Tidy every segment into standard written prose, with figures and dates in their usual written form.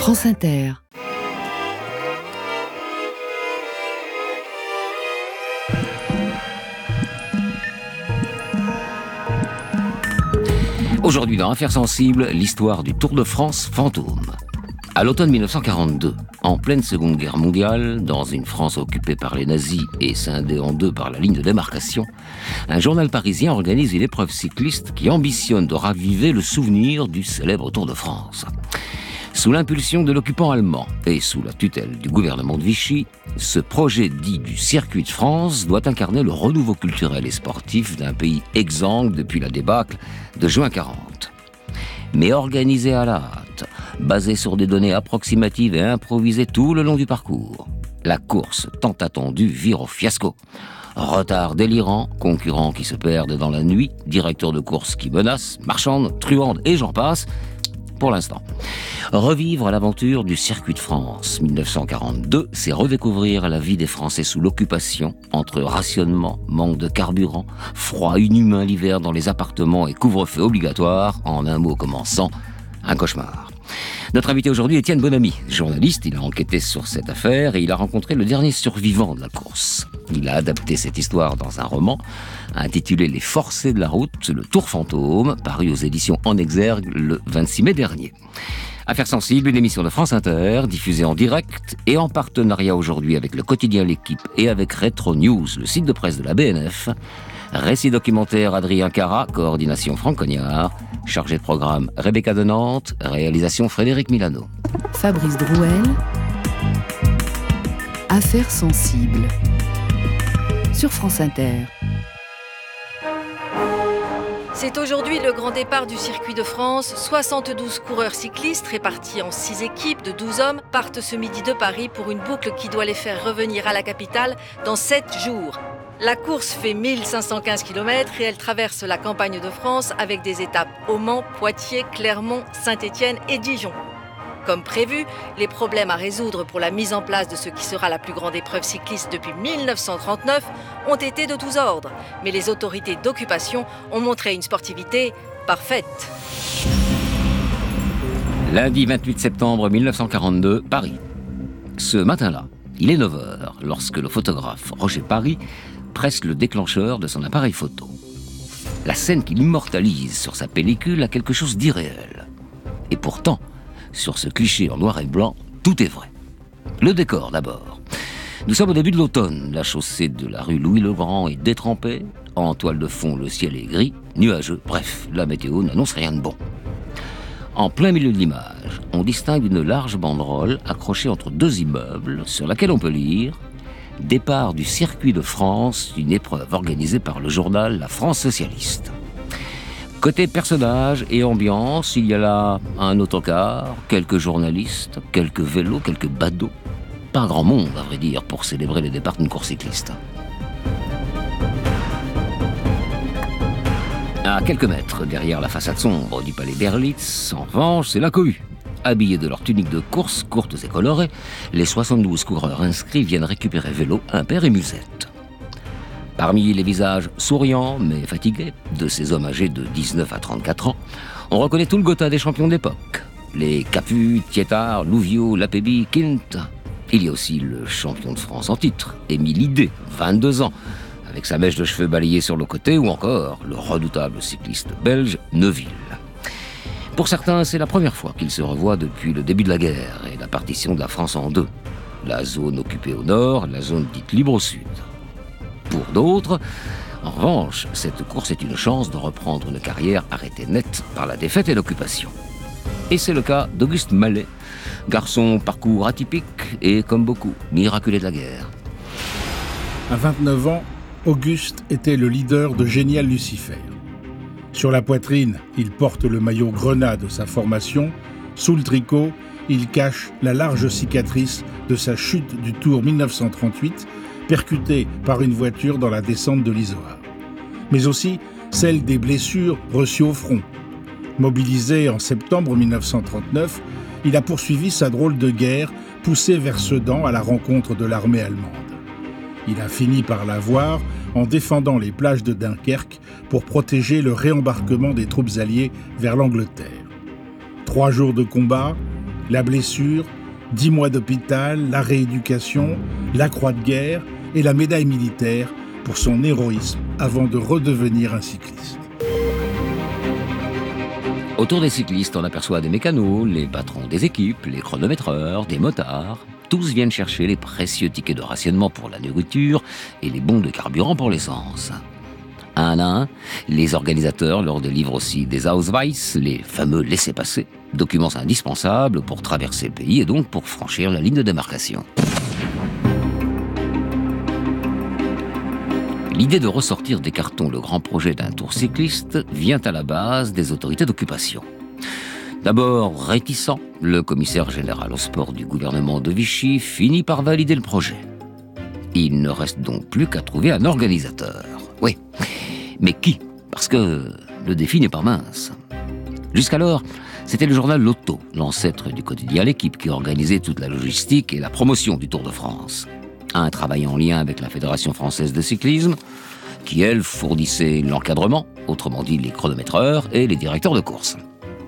France Inter. Aujourd'hui dans Affaires sensibles, l'histoire du Tour de France fantôme. À l'automne 1942, en pleine Seconde Guerre mondiale, dans une France occupée par les nazis et scindée en deux par la ligne de démarcation, un journal parisien organise une épreuve cycliste qui ambitionne de raviver le souvenir du célèbre Tour de France. Sous l'impulsion de l'occupant allemand et sous la tutelle du gouvernement de Vichy, ce projet dit du Circuit de France doit incarner le renouveau culturel et sportif d'un pays exsangue depuis la débâcle de juin 40. Mais organisé à la hâte, basé sur des données approximatives et improvisées tout le long du parcours, la course tant attendue vire au fiasco. Retard délirant, concurrents qui se perdent dans la nuit, directeurs de course qui menacent, marchandent, truandent et j'en passe. Pour l'instant, revivre l'aventure du Circuit de France 1942, c'est redécouvrir la vie des Français sous l'occupation, entre rationnement, manque de carburant, froid inhumain l'hiver dans les appartements et couvre-feu obligatoire, en un mot commençant, un cauchemar. Notre invité aujourd'hui est Étienne Bonamy, journaliste, il a enquêté sur cette affaire et il a rencontré le dernier survivant de la course. Il a adapté cette histoire dans un roman intitulé Les Forcés de la route, le Tour fantôme, paru aux éditions En Exergue le 26 mai dernier. Affaires sensibles, une émission de France Inter, diffusée en direct et en partenariat aujourd'hui avec le quotidien L'Équipe et avec Retro News, le site de presse de la BNF. Récit documentaire Adrien Cara, coordination Franck Cognard, chargé de programme Rebecca de Nantes, réalisation Frédéric Milano. Fabrice Drouel. Affaires sensibles. Sur France Inter. C'est aujourd'hui le grand départ du Circuit de France. 72 coureurs cyclistes répartis en 6 équipes de 12 hommes partent ce midi de Paris pour une boucle qui doit les faire revenir à la capitale dans 7 jours. La course fait 1515 km et elle traverse la campagne de France avec des étapes au Mans, Poitiers, Clermont, Saint-Étienne et Dijon. Comme prévu, les problèmes à résoudre pour la mise en place de ce qui sera la plus grande épreuve cycliste depuis 1939 ont été de tous ordres. Mais les autorités d'occupation ont montré une sportivité parfaite. Lundi 28 septembre 1942, Paris. Ce matin-là, il est 9h lorsque le photographe Roger Paris presse le déclencheur de son appareil photo. La scène qu'il immortalise sur sa pellicule a quelque chose d'irréel. Et pourtant, sur ce cliché en noir et blanc, tout est vrai. Le décor d'abord. Nous sommes au début de l'automne. La chaussée de la rue Louis-le-Grand est détrempée. En toile de fond, le ciel est gris, nuageux. Bref, la météo n'annonce rien de bon. En plein milieu de l'image, on distingue une large banderole accrochée entre 2 immeubles sur laquelle on peut lire « Départ du Circuit de France, une épreuve organisée par le journal La France socialiste ». Côté personnages et ambiance, il y a là un autocar, quelques journalistes, quelques vélos, quelques badauds. Pas grand monde, à vrai dire, pour célébrer le départ d'une course cycliste. À quelques mètres derrière la façade sombre du palais d'Erlitz, en revanche, c'est la cohue. Habillés de leurs tuniques de course, courtes et colorées, les 72 coureurs inscrits viennent récupérer vélo, impair et musette. Parmi les visages souriants mais fatigués de ces hommes âgés de 19 à 34 ans, on reconnaît tout le Gotha des champions de l'époque. Les Capu, Thiétard, Louviot, Lapéby, Kint. Il y a aussi le champion de France en titre, Émile Idé, 22 ans, avec sa mèche de cheveux balayée sur le côté, ou encore le redoutable cycliste belge Neuville. Pour certains, c'est la première fois qu'ils se revoient depuis le début de la guerre et la partition de la France en deux. La zone occupée au nord, la zone dite libre au sud. Pour d'autres, en revanche, cette course est une chance de reprendre une carrière arrêtée net par la défaite et l'occupation. Et c'est le cas d'Auguste Mallet, garçon parcours atypique et, comme beaucoup, miraculé de la guerre. À 29 ans, Auguste était le leader de Génial Lucifer. Sur la poitrine, il porte le maillot grenat de sa formation. Sous le tricot, il cache la large cicatrice de sa chute du Tour 1938, percutée par une voiture dans la descente de l'Izoard. Mais aussi celle des blessures reçues au front. Mobilisé en septembre 1939, il a poursuivi sa drôle de guerre, poussé vers Sedan à la rencontre de l'armée allemande. Il a fini par la voir en défendant les plages de Dunkerque pour protéger le réembarquement des troupes alliées vers l'Angleterre. 3 jours de combat, la blessure, 10 mois d'hôpital, la rééducation, la croix de guerre et la médaille militaire pour son héroïsme avant de redevenir un cycliste. Autour des cyclistes, on aperçoit des mécanos, les patrons des équipes, les chronométreurs, des motards. Tous viennent chercher les précieux tickets de rationnement pour la nourriture et les bons de carburant pour l'essence. Un à un, les organisateurs leur délivrent aussi des Ausweis, les fameux laissez-passer, documents indispensables pour traverser le pays et donc pour franchir la ligne de démarcation. L'idée de ressortir des cartons le grand projet d'un tour cycliste vient à la base des autorités d'occupation. D'abord réticent, le commissaire général au sport du gouvernement de Vichy finit par valider le projet. Il ne reste donc plus qu'à trouver un organisateur. Oui, mais qui ? Parce que le défi n'est pas mince. Jusqu'alors, c'était le journal L'Auto, l'ancêtre du quotidien L'Équipe, qui organisait toute la logistique et la promotion du Tour de France. Un travail en lien avec la Fédération française de cyclisme, qui, elle, fournissait l'encadrement, autrement dit les chronométreurs et les directeurs de course.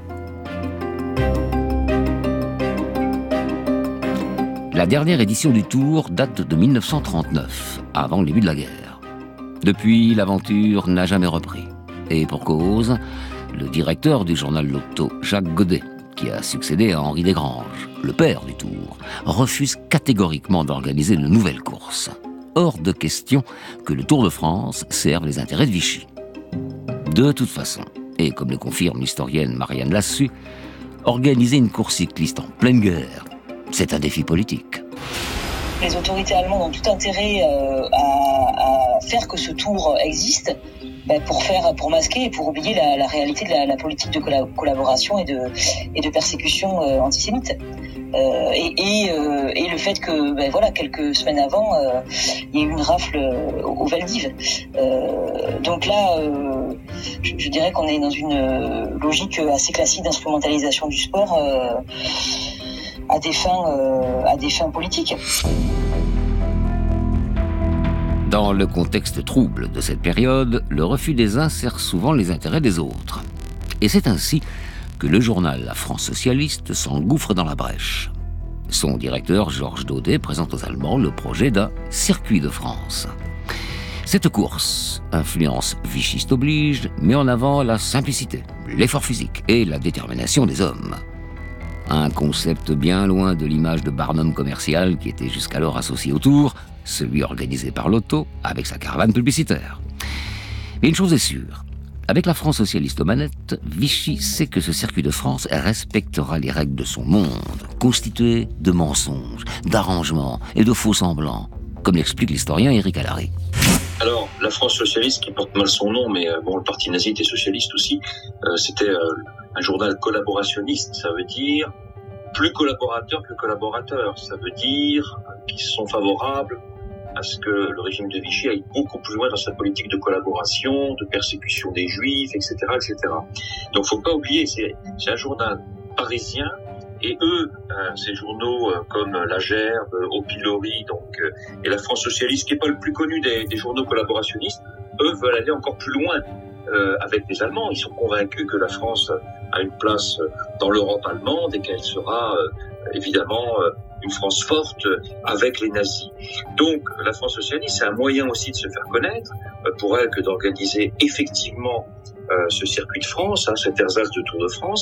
La dernière édition du Tour date de 1939, avant le début de la guerre. Depuis, l'aventure n'a jamais repris. Et pour cause, le directeur du journal L'Auto, Jacques Godet, qui a succédé à Henri Desgranges, le père du Tour, refuse catégoriquement d'organiser de nouvelles courses. Hors de question que le Tour de France serve les intérêts de Vichy. De toute façon, et comme le confirme l'historienne Marianne Lassus, organiser une course cycliste en pleine guerre, c'est un défi politique. Les autorités allemandes ont tout intérêt à faire que ce tour existe, pour masquer et pour oublier la réalité de la politique de collaboration et de persécution antisémite. Et le fait que quelques semaines avant il y a eu une rafle au Valdiv. Donc là je dirais qu'on est dans une logique assez classique d'instrumentalisation du sport à des fins politiques. Dans le contexte trouble de cette période, le refus des uns sert souvent les intérêts des autres. Et c'est ainsi que le journal La France socialiste s'engouffre dans la brèche. Son directeur, Georges Daudet, présente aux Allemands le projet d'un circuit de France. Cette course, influence vichiste oblige, met en avant la simplicité, l'effort physique et la détermination des hommes. Un concept bien loin de l'image de Barnum commercial qui était jusqu'alors associé au Tour, celui organisé par l'Auto avec sa caravane publicitaire. Mais une chose est sûre, avec la France socialiste aux manettes, Vichy sait que ce circuit de France respectera les règles de son monde, constitué de mensonges, d'arrangements et de faux semblants, comme l'explique l'historien Éric Allary. Alors, la France socialiste, qui porte mal son nom, mais le parti nazi était socialiste aussi, c'était un journal collaborationniste, ça veut dire plus collaborateurs que collaborateurs, ça veut dire qu'ils sont favorables à ce que le régime de Vichy aille beaucoup plus loin dans sa politique de collaboration, de persécution des Juifs, etc., etc. Donc, faut pas oublier, c'est un journal parisien, et eux, ces journaux comme La Gerbe, Au Pilori, et la France socialiste, qui est pas le plus connu des journaux collaborationnistes, eux veulent aller encore plus loin avec les Allemands. Ils sont convaincus que la France a une place dans l'Europe allemande et qu'elle sera évidemment une France forte avec les nazis. Donc la France socialiste, c'est un moyen aussi de se faire connaître pour elle que d'organiser effectivement ce circuit de France, cet ersatz de Tour de France.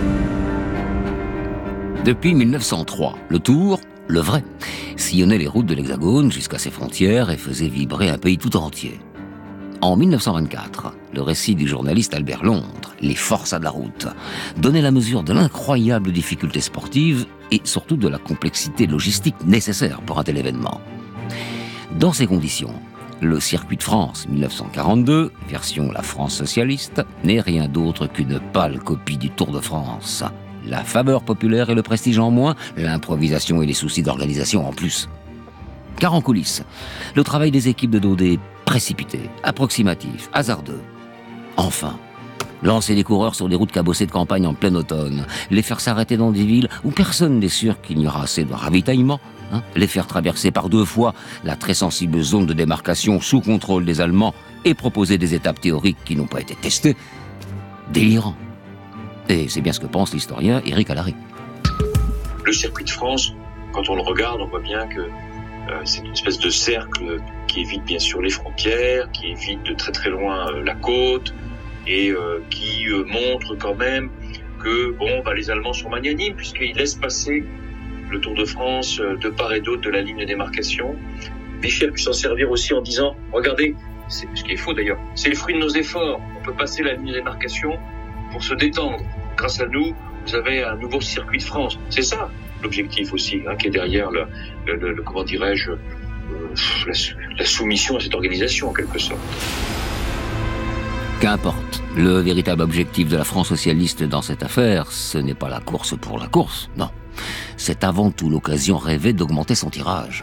Depuis 1903, le Tour, le vrai, sillonnait les routes de l'Hexagone jusqu'à ses frontières et faisait vibrer un pays tout entier. En 1924, le récit du journaliste Albert Londres, Les forçats de la route, donnait la mesure de l'incroyable difficulté sportive et surtout de la complexité logistique nécessaire pour un tel événement. Dans ces conditions, le circuit de France 1942, version La France socialiste, n'est rien d'autre qu'une pâle copie du Tour de France. La faveur populaire et le prestige en moins, l'improvisation et les soucis d'organisation en plus. Car en coulisses, le travail des équipes de Daudet est précipité, approximatif, hasardeux. Enfin, lancer les coureurs sur des routes cabossées de campagne en plein automne, les faire s'arrêter dans des villes où personne n'est sûr qu'il y aura assez de ravitaillement, les faire traverser par 2 fois la très sensible zone de démarcation sous contrôle des Allemands et proposer des étapes théoriques qui n'ont pas été testées, délirant. Et c'est bien ce que pense l'historien Éric Allary. le circuit de France, quand on le regarde, on voit bien que c'est une espèce de cercle qui évite bien sûr les frontières, qui évite de très très loin la côte, et qui montre quand même que les Allemands sont magnanimes puisqu'ils laissent passer le Tour de France de part et d'autre de la ligne de démarcation. Vichy a pu s'en servir aussi en disant « Regardez, ce qui est faux d'ailleurs, c'est le fruit de nos efforts. On peut passer la ligne de démarcation pour se détendre. Grâce à nous, vous avez un nouveau circuit de France. » C'est ça l'objectif aussi, qui est derrière comment dirais-je, la soumission à cette organisation en quelque sorte. Qu'importe, le véritable objectif de la France socialiste dans cette affaire, ce n'est pas la course pour la course, non. C'est avant tout l'occasion rêvée d'augmenter son tirage.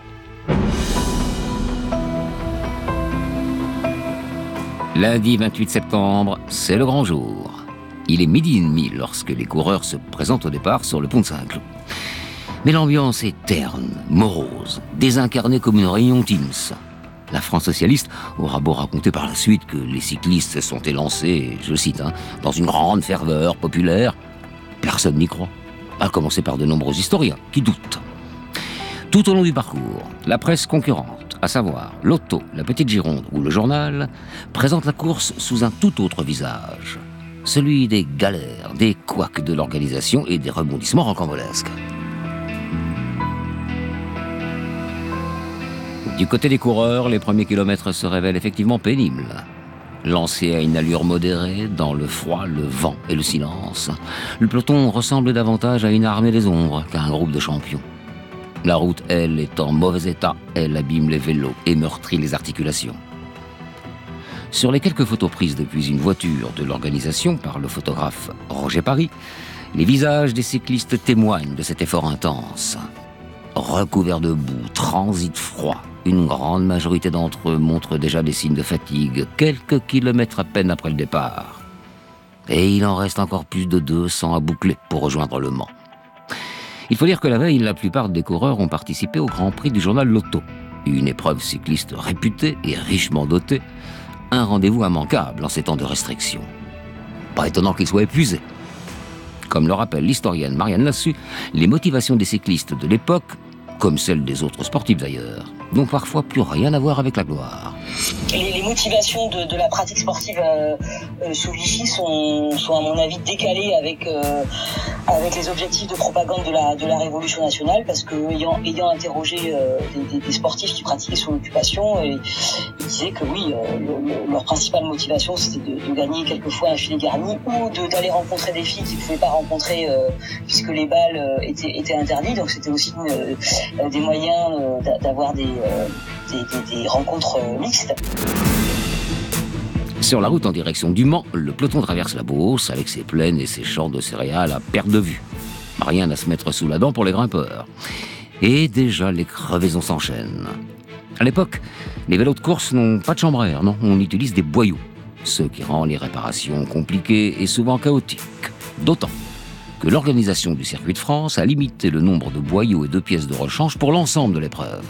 Lundi 28 septembre, c'est le grand jour. Il est 12h30 lorsque les coureurs se présentent au départ sur le pont de Saint-Cloud. Mais l'ambiance est terne, morose, désincarnée comme une réunion Teams. La France socialiste aura beau raconter par la suite que les cyclistes se sont élancés, je cite, dans une grande ferveur populaire, personne n'y croit. À commencer par de nombreux historiens qui doutent. Tout au long du parcours, la presse concurrente, à savoir l'Auto, la Petite Gironde ou le Journal, présente la course sous un tout autre visage. Celui des galères, des couacs de l'organisation et des rebondissements rocambolesques. Du côté des coureurs, les premiers kilomètres se révèlent effectivement pénibles. Lancé à une allure modérée, dans le froid, le vent et le silence, le peloton ressemble davantage à une armée des ombres qu'à un groupe de champions. La route, elle, est en mauvais état, elle abîme les vélos et meurtrit les articulations. Sur les quelques photos prises depuis une voiture de l'organisation par le photographe Roger Paris, les visages des cyclistes témoignent de cet effort intense. Recouverts de boue, transit froid, une grande majorité d'entre eux montrent déjà des signes de fatigue, quelques kilomètres à peine après le départ. Et il en reste encore plus de 200 à boucler pour rejoindre le Mans. Il faut dire que la veille, la plupart des coureurs ont participé au Grand Prix du journal L'Auto, une épreuve cycliste réputée et richement dotée, un rendez-vous immanquable en ces temps de restriction. Pas étonnant qu'ils soient épuisés. Comme le rappelle l'historienne Marianne Lassus, les motivations des cyclistes de l'époque, comme celles des autres sportifs d'ailleurs, n'ont parfois plus rien à voir avec la gloire. Les motivations de la pratique sportive sous Vichy sont à mon avis décalées avec les objectifs de propagande de la Révolution nationale, parce que ayant interrogé des sportifs qui pratiquaient sous l'occupation, ils disaient que oui, leur principale motivation c'était de gagner quelquefois un filet garni ou d'aller rencontrer des filles qu'ils ne pouvaient pas rencontrer puisque les bals étaient interdits, donc c'était aussi des moyens d'avoir des rencontres mixtes. Sur la route en direction du Mans, le peloton traverse la Beauce avec ses plaines et ses champs de céréales à perte de vue. Rien à se mettre sous la dent pour les grimpeurs. Et déjà, les crevaisons s'enchaînent. À l'époque, les vélos de course n'ont pas de chambre à air, non, on utilise des boyaux. Ce qui rend les réparations compliquées et souvent chaotiques. D'autant que l'organisation du circuit de France a limité le nombre de boyaux et de pièces de rechange pour l'ensemble de l'épreuve.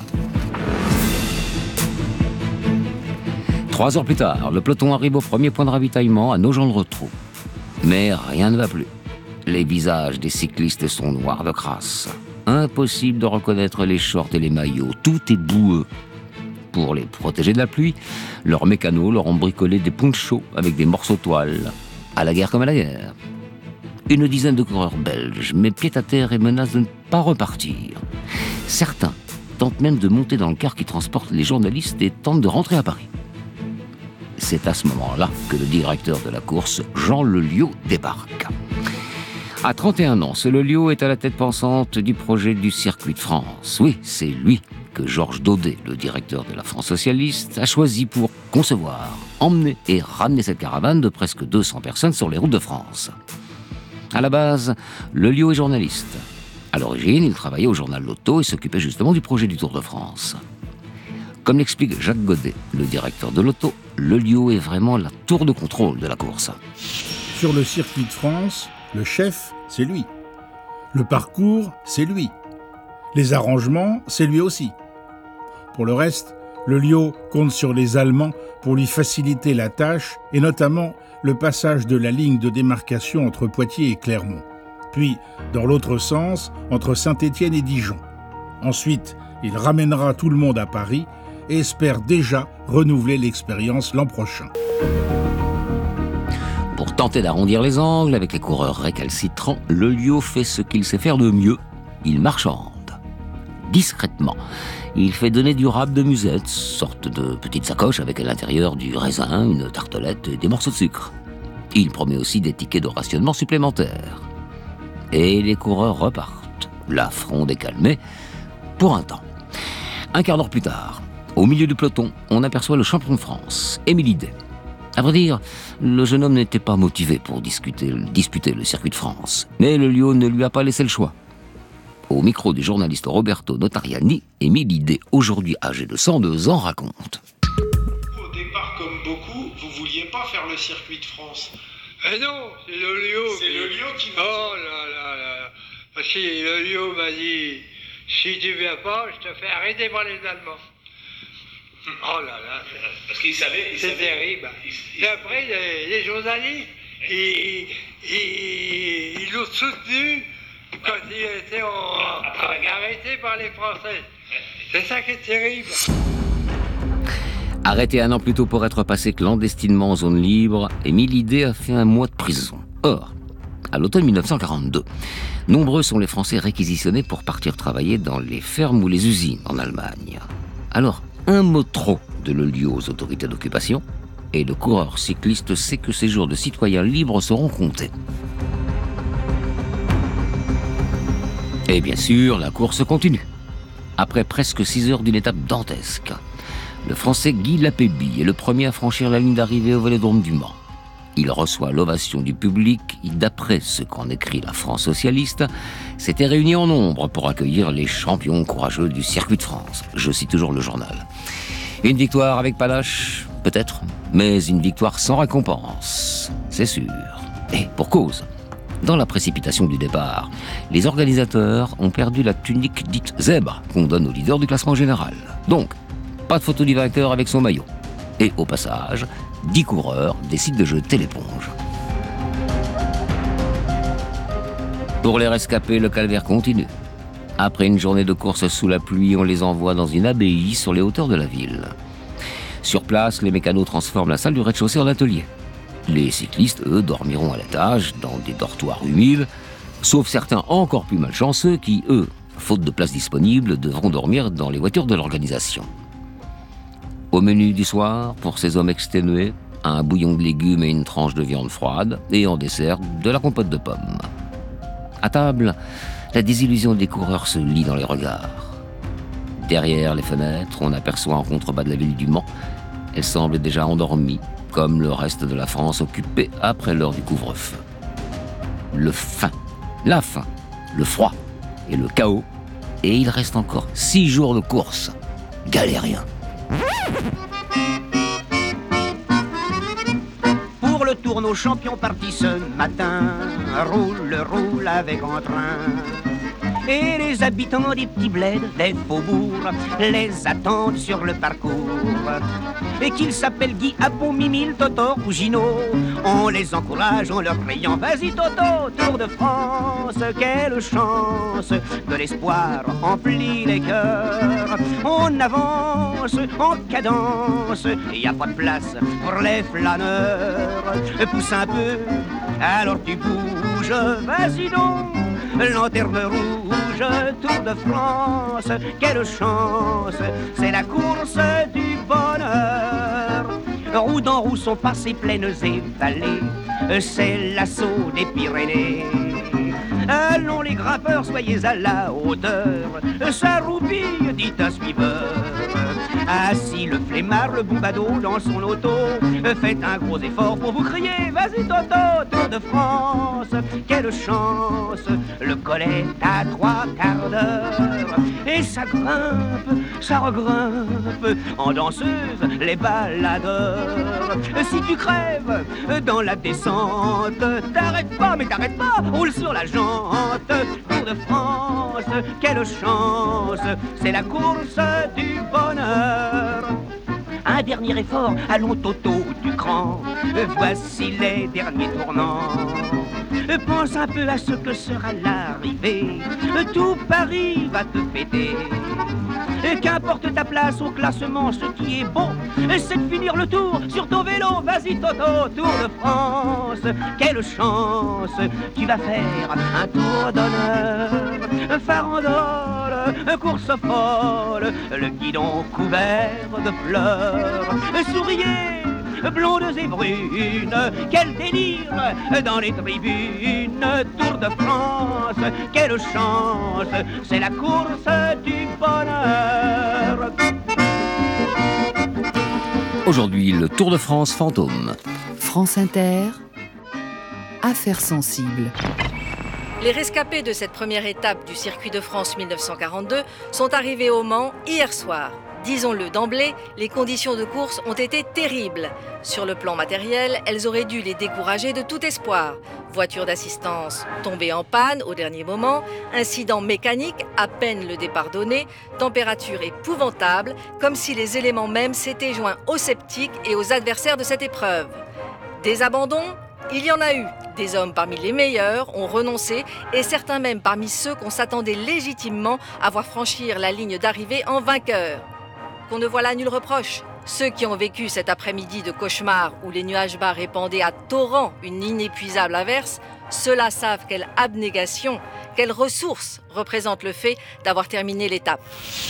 3 heures plus tard, le peloton arrive au premier point de ravitaillement à Nogent-le-Rotrou. Mais rien ne va plus. Les visages des cyclistes sont noirs de crasse. Impossible de reconnaître les shorts et les maillots, tout est boueux. Pour les protéger de la pluie, leurs mécanos leur ont bricolé des ponchos avec des morceaux de toile. À la guerre comme à la guerre. Une dizaine de coureurs belges mettent pied à terre et menacent de ne pas repartir. Certains tentent même de monter dans le car qui transporte les journalistes et tentent de rentrer à Paris. C'est à ce moment-là que le directeur de la course, Jean Leliot, débarque. À 31 ans, ce Leliot est à la tête pensante du projet du circuit de France. Oui, c'est lui que Georges Daudet, le directeur de la France socialiste, a choisi pour concevoir, emmener et ramener cette caravane de presque 200 personnes sur les routes de France. À la base, Leliot est journaliste. À l'origine, il travaillait au journal L'Auto et s'occupait justement du projet du Tour de France. Comme l'explique Jacques Godet, le directeur de l'Auto, Leliot est vraiment la tour de contrôle de la course. Sur le circuit de France, le chef, c'est lui. Le parcours, c'est lui. Les arrangements, c'est lui aussi. Pour le reste, Leliot compte sur les Allemands pour lui faciliter la tâche et notamment le passage de la ligne de démarcation entre Poitiers et Clermont. puis dans l'autre sens, entre Saint-Étienne et Dijon. Ensuite, il ramènera tout le monde à Paris et espère déjà renouveler l'expérience l'an prochain. Pour tenter d'arrondir les angles avec les coureurs récalcitrants, Le Liot fait ce qu'il sait faire de mieux. Il marchande. Discrètement, il fait donner du rap de musette, sorte de petite sacoche avec à l'intérieur du raisin, une tartelette et des morceaux de sucre. Il promet aussi des tickets de rationnement supplémentaires. Et les coureurs repartent, la fronde est calmée, pour un temps. Un quart d'heure plus tard, au milieu du peloton, on aperçoit le champion de France, Émile Day. À vrai dire, le jeune homme n'était pas motivé pour disputer le circuit de France, mais le Liot ne lui a pas laissé le choix. Au micro du journaliste Roberto Notariani, Émile Day, aujourd'hui âgé de 102 ans, raconte. Au départ, comme beaucoup, vous vouliez pas faire le circuit de France. Eh non, c'est le Liot. C'est le Liot qui m'a dit. Oh là là là. Parce que le Liot m'a dit, si tu viens pas, je te fais arrêter par les Allemands. Oh là là. Parce qu'il savait. C'est terrible. Et après, les journalistes, ils l'ont soutenu quand il était arrêté par les Français. C'est ça qui est terrible. Arrêté un an plus tôt pour être passé clandestinement en zone libre, Émile Day a fait un mois de prison. Or, à l'automne 1942, nombreux sont les Français réquisitionnés pour partir travailler dans les fermes ou les usines en Allemagne. Alors, un mot trop de Le Liot aux autorités d'occupation, et le coureur cycliste sait que ses jours de citoyen libre seront comptés. Et bien sûr, la course continue. Après presque 6 heures d'une étape dantesque, le Français Guy Lapébie est le premier à franchir la ligne d'arrivée au Vélodrome du Mans. Il reçoit l'ovation du public qui, d'après ce qu'en écrit la France socialiste, s'était réuni en nombre pour accueillir les champions courageux du circuit de France. Je cite toujours le journal. Une victoire avec panache, peut-être, mais une victoire sans récompense, c'est sûr. Et pour cause. Dans la précipitation du départ, les organisateurs ont perdu la tunique dite zèbre qu'on donne au leader du classement général. Donc, pas de photo du vainqueur avec son maillot. Et au passage, 10 coureurs décident de jeter l'éponge. Pour les rescapés, le calvaire continue. Après une journée de course sous la pluie, on les envoie dans une abbaye sur les hauteurs de la ville. Sur place, les mécanos transforment la salle du rez-de-chaussée en atelier. Les cyclistes, eux, dormiront à l'étage, dans des dortoirs humides, sauf certains encore plus malchanceux qui, eux, faute de place disponible, devront dormir dans les voitures de l'organisation. Au menu du soir, pour ces hommes exténués, un bouillon de légumes et une tranche de viande froide, et en dessert, de la compote de pommes. À table, la désillusion des coureurs se lit dans les regards. Derrière les fenêtres, on aperçoit en contrebas de la ville du Mans, elle semble déjà endormie, comme le reste de la France occupée après l'heure du couvre-feu. La faim, le froid et le chaos, et il reste encore 6 jours de course. Galérien. Pour le tour, nos champions partis ce matin roule avec entrain. Et les habitants des petits bleds, des faubourgs, les attendent sur le parcours. Et qu'ils s'appellent Guy, Apon, Mimile, Totor ou Gino, on les encourage en leur criant: vas-y Toto, Tour de France, quelle chance! De l'espoir emplit les cœurs. On avance en cadence, y a pas de place pour les flâneurs. Pousse un peu, alors tu bouges, vas-y donc, lanterne rouge, Tour de France, quelle chance, c'est la course du bonheur. Roue dans roue sont passées plaines et vallées, c'est l'assaut des Pyrénées. Allons les grimpeurs, soyez à la hauteur, ça roupille, dit un suiveur. Assis le flemmard, le boubado dans son auto, faites un gros effort pour vous crier: vas-y Toto, Tour de France, quelle chance! Le col est à 3/4 d'heure, et ça grimpe, ça regrimpe, en danseuse les baladeurs. Si tu crèves dans la descente, t'arrêtes pas, mais t'arrêtes pas, roule sur la jante. Tour de France, quelle chance, c'est la course du bonheur. Un un dernier effort, allons Toto du cran. Voici les derniers tournants. Pense un peu à ce que sera l'arrivée. Tout Paris va te fêter. Qu'importe ta place au classement, ce qui est bon, c'est de finir le tour sur ton vélo. Vas-y Toto, Tour de France. Quelle chance, tu vas faire un tour d'honneur. Farandole, course folle, le guidon couvert de fleurs. Souriez, blondes et brunes, quel délire dans les tribunes. Tour de France, quelle chance, c'est la course du bonheur. Aujourd'hui, le Tour de France fantôme. France Inter, affaires sensibles. Les rescapés de cette première étape du circuit de France 1942 sont arrivés au Mans hier soir. Disons-le d'emblée, les conditions de course ont été terribles. Sur le plan matériel, elles auraient dû les décourager de tout espoir. Voiture d'assistance tombée en panne au dernier moment, incident mécanique, à peine le départ donné, température épouvantable, comme si les éléments mêmes s'étaient joints aux sceptiques et aux adversaires de cette épreuve. Des abandons ? Il y en a eu. Des hommes parmi les meilleurs ont renoncé et certains même parmi ceux qu'on s'attendait légitimement à voir franchir la ligne d'arrivée en vainqueur. Qu'on ne voit là nul reproche. Ceux qui ont vécu cet après-midi de cauchemar où les nuages bas répandaient à torrent une inépuisable averse, ceux-là savent quelle abnégation, quelle ressource représente le fait d'avoir terminé l'étape.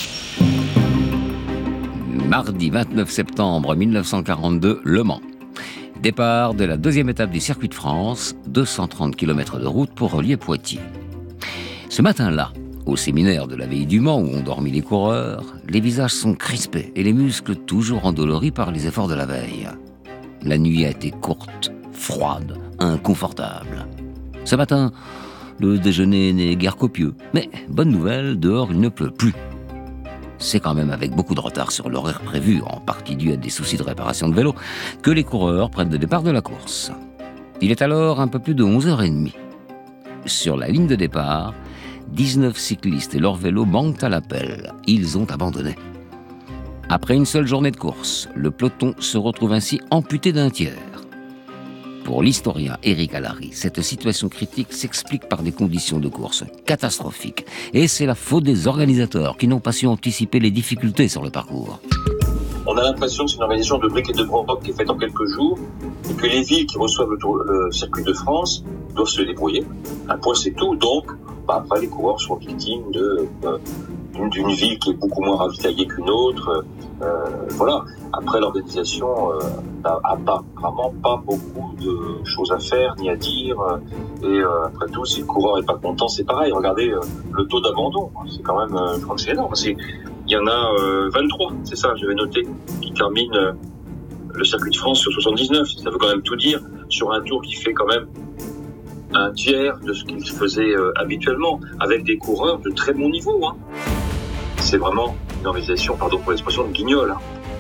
Mardi 29 septembre 1942, Le Mans. Départ de la deuxième étape du circuit de France, 230 km de route pour relier Poitiers. Ce matin-là, au séminaire de la veille du Mans où ont dormi les coureurs, les visages sont crispés et les muscles toujours endoloris par les efforts de la veille. La nuit a été courte, froide, inconfortable. Ce matin, le déjeuner n'est guère copieux, mais bonne nouvelle, dehors il ne pleut plus. C'est quand même avec beaucoup de retard sur l'horaire prévu, en partie dû à des soucis de réparation de vélo, que les coureurs prennent le départ de la course. Il est alors un peu plus de 11h30. Sur la ligne de départ, 19 cyclistes et leurs vélos manquent à l'appel. Ils ont abandonné. Après une seule journée de course, le peloton se retrouve ainsi amputé d'un tiers. Pour l'historien Éric Allary, cette situation critique s'explique par des conditions de course catastrophiques. Et c'est la faute des organisateurs qui n'ont pas su anticiper les difficultés sur le parcours. On a l'impression que c'est une organisation de briques et de broc qui est faite en quelques jours et que les villes qui reçoivent le circuit de France doivent se débrouiller. Un point c'est tout, donc après les coureurs sont victimes d'une ville qui est beaucoup moins ravitaillée qu'une autre. Voilà. Après, l'organisation n'a vraiment pas beaucoup de choses à faire ni à dire. Et après tout, si le coureur n'est pas content, c'est pareil. Regardez le taux d'abandon. C'est quand même, je crois que c'est énorme. Il y en a 23, c'est ça, j'avais noté, qui terminent le circuit de France sur 79. Ça veut quand même tout dire sur un tour qui fait quand même un tiers de ce qu'il faisait habituellement, avec des coureurs de très bon niveau. Hein. C'est vraiment une organisation, pardon pour l'expression, de guignol.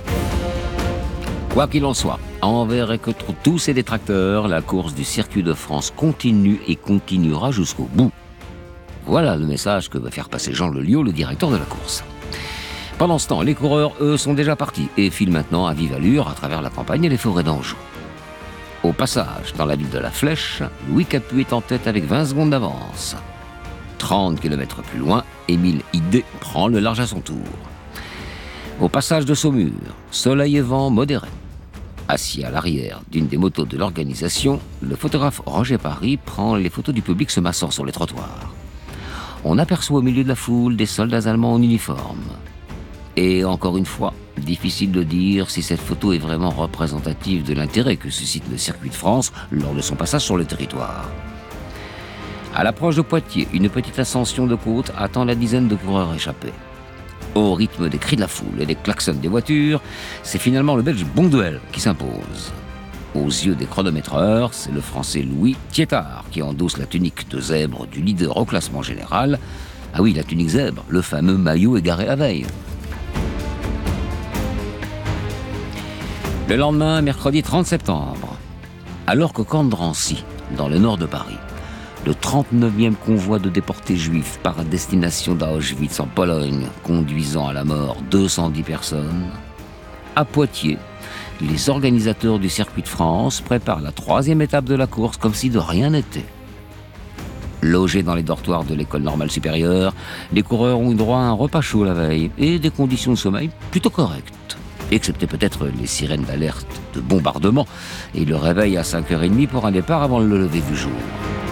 Quoi qu'il en soit, envers et contre tous ses détracteurs, la course du circuit de France continue et continuera jusqu'au bout. Voilà le message que veut faire passer Jean Leliot, le directeur de la course. Pendant ce temps, les coureurs, eux, sont déjà partis et filent maintenant à vive allure à travers la campagne et les forêts d'Anjou. Au passage, dans la ville de La Flèche, Louis Capu est en tête avec 20 secondes d'avance. 30 km plus loin, Émile Hidé prend le large à son tour. Au passage de Saumur, soleil et vent modéré. Assis à l'arrière d'une des motos de l'organisation, le photographe Roger Paris prend les photos du public se massant sur les trottoirs. On aperçoit au milieu de la foule des soldats allemands en uniforme. Et encore une fois, difficile de dire si cette photo est vraiment représentative de l'intérêt que suscite le circuit de France lors de son passage sur le territoire. À l'approche de Poitiers, une petite ascension de côte attend la dizaine de coureurs échappés. Au rythme des cris de la foule et des klaxons des voitures, c'est finalement le Belge Bonduel qui s'impose. Aux yeux des chronométreurs, c'est le Français Louis Thiétard qui endosse la tunique de zèbre du leader au classement général. Ah oui, la tunique zèbre, le fameux maillot égaré la veille. Le lendemain, mercredi 30 septembre, alors que camp de Drancy, dans le nord de Paris, le 39e convoi de déportés juifs part à destination d'Auschwitz en Pologne, conduisant à la mort 210 personnes, à Poitiers, les organisateurs du circuit de France préparent la 3e étape de la course comme si de rien n'était. Logés dans les dortoirs de l'école normale supérieure, les coureurs ont eu droit à un repas chaud la veille et des conditions de sommeil plutôt correctes, excepté peut-être les sirènes d'alerte de bombardement et le réveil à 5h30 pour un départ avant le lever du jour.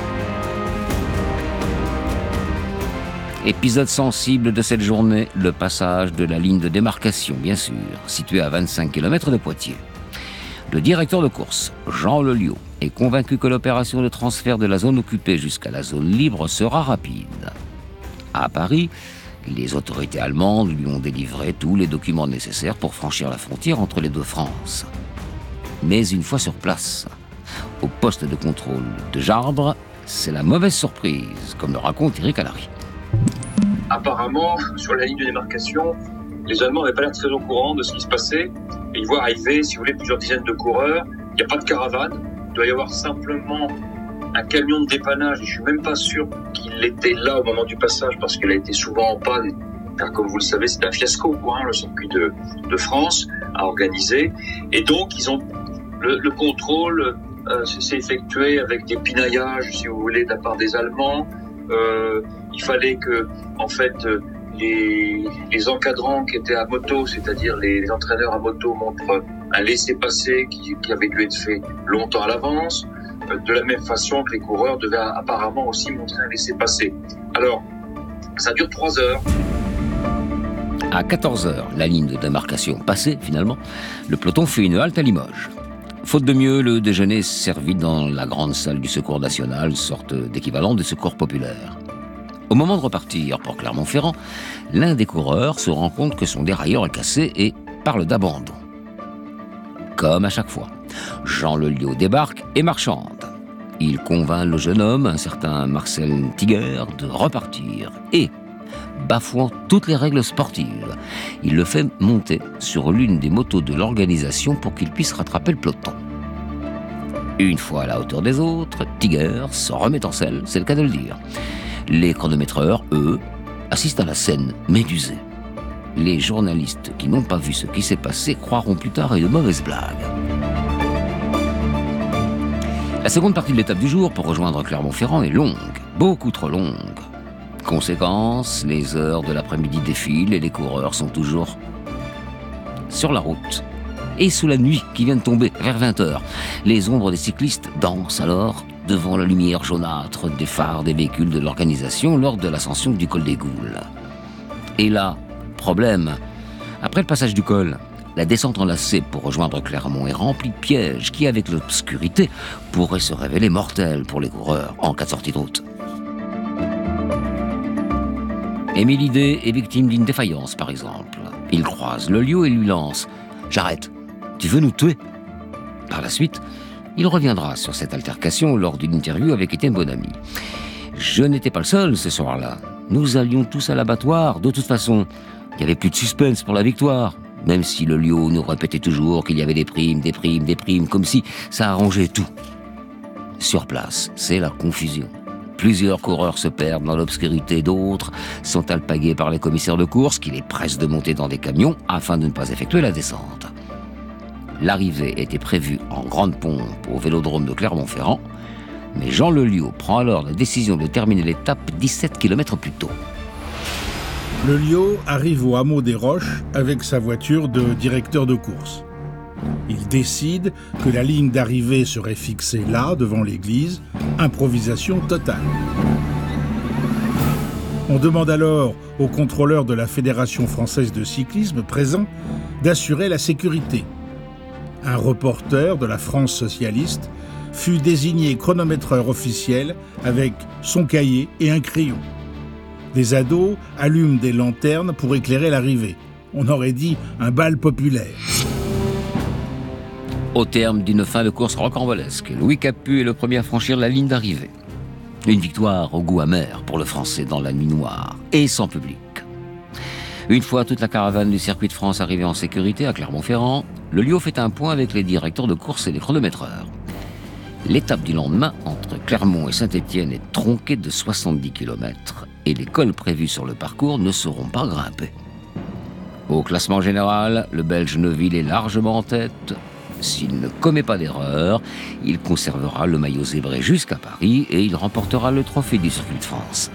Épisode sensible de cette journée, le passage de la ligne de démarcation, bien sûr, située à 25 km de Poitiers. Le directeur de course, Jean Leliot, est convaincu que l'opération de transfert de la zone occupée jusqu'à la zone libre sera rapide. À Paris, les autorités allemandes lui ont délivré tous les documents nécessaires pour franchir la frontière entre les deux France. Mais une fois sur place, au poste de contrôle de Jardres, c'est la mauvaise surprise, comme le raconte Eric Allary. Apparemment, sur la ligne de démarcation, les Allemands n'avaient pas l'air très au courant de ce qui se passait. Et ils voient arriver, si vous voulez, plusieurs dizaines de coureurs. Il n'y a pas de caravane. Il doit y avoir simplement un camion de dépannage. Et je ne suis même pas sûr qu'il était là au moment du passage parce qu'il a été souvent en panne. Car comme vous le savez, c'est un fiasco, le circuit de France à organiser. Et donc, ils ont le contrôle s'est effectué avec des pinaillages, si vous voulez, de la part des Allemands. Il fallait que, en fait, les encadrants qui étaient à moto, c'est-à-dire les entraîneurs à moto, montrent un laissez-passer qui avait dû être fait longtemps à l'avance, de la même façon que les coureurs devaient apparemment aussi montrer un laissez-passer. Alors, ça dure 3 heures. À 14h, la ligne de démarcation passée, finalement, le peloton fait une halte à Limoges. Faute de mieux, le déjeuner est servi dans la grande salle du Secours national, sorte d'équivalent de secours populaire. Au moment de repartir pour Clermont-Ferrand, l'un des coureurs se rend compte que son dérailleur est cassé et parle d'abandon. Comme à chaque fois, Jean Leliot débarque et marchande. Il convainc le jeune homme, un certain Marcel Tiger, de repartir et, bafouant toutes les règles sportives, il le fait monter sur l'une des motos de l'organisation pour qu'il puisse rattraper le peloton. Une fois à la hauteur des autres, Tiger se remet en selle, c'est le cas de le dire. Les chronométreurs, eux, assistent à la scène médusée. Les journalistes qui n'ont pas vu ce qui s'est passé croiront plus tard à une mauvaise blague. La seconde partie de l'étape du jour pour rejoindre Clermont-Ferrand est longue, beaucoup trop longue. Conséquence, les heures de l'après-midi défilent et les coureurs sont toujours sur la route. Et sous la nuit qui vient de tomber, vers 20h, les ombres des cyclistes dansent alors devant la lumière jaunâtre des phares des véhicules de l'organisation lors de l'ascension du col des Goules. Et là, problème, après le passage du col, la descente en lacet pour rejoindre Clermont est remplie de pièges qui, avec l'obscurité, pourraient se révéler mortels pour les coureurs en cas de sortie de route. Émile Idé est victime d'une défaillance, par exemple. Il croise Leliot et lui lance « J'arrête, tu veux nous tuer ?» Par la suite, il reviendra sur cette altercation lors d'une interview avec Étienne Bonamy. « Je n'étais pas le seul ce soir-là. Nous allions tous à l'abattoir. De toute façon, il n'y avait plus de suspense pour la victoire. Même si Leliot nous répétait toujours qu'il y avait des primes, comme si ça arrangeait tout. » Sur place, c'est la confusion. Plusieurs coureurs se perdent dans l'obscurité, d'autres sont alpagués par les commissaires de course qui les pressent de monter dans des camions afin de ne pas effectuer la descente. L'arrivée était prévue en grande pompe au vélodrome de Clermont-Ferrand, mais Jean Leliot prend alors la décision de terminer l'étape 17 km plus tôt. Leliot arrive au hameau des Roches avec sa voiture de directeur de course. Il décide que la ligne d'arrivée serait fixée là, devant l'église, improvisation totale. On demande alors au contrôleur de la Fédération française de cyclisme présent d'assurer la sécurité. Un reporter de la France socialiste fut désigné chronométreur officiel avec son cahier et un crayon. Des ados allument des lanternes pour éclairer l'arrivée. On aurait dit un bal populaire. Au terme d'une fin de course rocambolesque, Louis Capu est le premier à franchir la ligne d'arrivée. Une victoire au goût amer pour le Français dans la nuit noire et sans public. Une fois toute la caravane du circuit de France arrivée en sécurité à Clermont-Ferrand, Leliot fait un point avec les directeurs de course et les chronométreurs. L'étape du lendemain entre Clermont et Saint-Étienne est tronquée de 70 km et les cols prévus sur le parcours ne seront pas grimpés. Au classement général, le Belge Neuville est largement en tête. S'il ne commet pas d'erreur, il conservera le maillot zébré jusqu'à Paris et il remportera le trophée du circuit de France.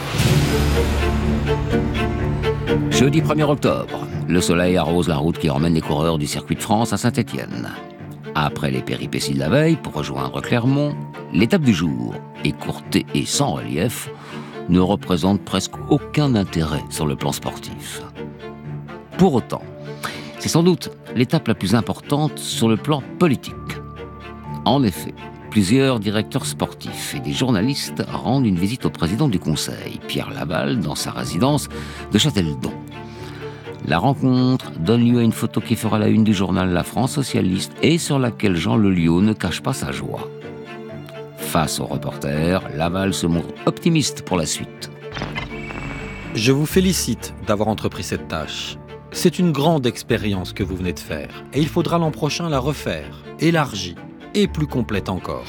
Jeudi 1er octobre, le soleil arrose la route qui emmène les coureurs du circuit de France à Saint-Étienne. Après les péripéties de la veille pour rejoindre Clermont, l'étape du jour, écourtée et sans relief, ne représente presque aucun intérêt sur le plan sportif. Pour autant, c'est sans doute l'étape la plus importante sur le plan politique. En effet, plusieurs directeurs sportifs et des journalistes rendent une visite au président du Conseil, Pierre Laval, dans sa résidence de Châteldon. La rencontre donne lieu à une photo qui fera la une du journal La France socialiste et sur laquelle Jean Lelio ne cache pas sa joie. Face au reporter, Laval se montre optimiste pour la suite. Je vous félicite d'avoir entrepris cette tâche. C'est une grande expérience que vous venez de faire et il faudra l'an prochain la refaire, élargie et plus complète encore.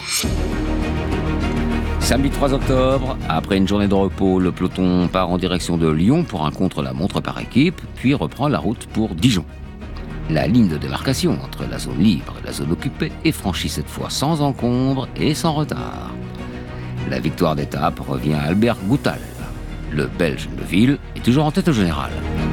Samedi 3 octobre, après une journée de repos, le peloton part en direction de Lyon pour un contre-la-montre par équipe, puis reprend la route pour Dijon. La ligne de démarcation entre la zone libre et la zone occupée est franchie cette fois sans encombre et sans retard. La victoire d'étape revient à Albert Goutal. Le Belge Neuville est toujours en tête au général.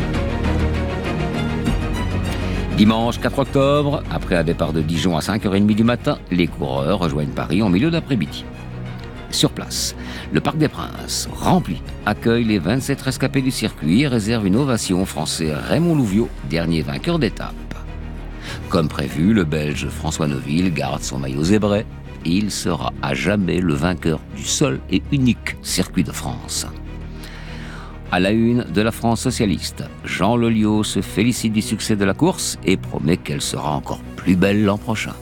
Dimanche 4 octobre, après un départ de Dijon à 5h30 du matin, les coureurs rejoignent Paris en milieu d'après-midi. Sur place, le Parc des Princes, rempli, accueille les 27 rescapés du circuit et réserve une ovation au Français Raymond Louviot, dernier vainqueur d'étape. Comme prévu, le Belge François Neuville garde son maillot zébré. Il sera à jamais le vainqueur du seul et unique circuit de France. À la une de la France socialiste, Jean Lelio se félicite du succès de la course et promet qu'elle sera encore plus belle l'an prochain.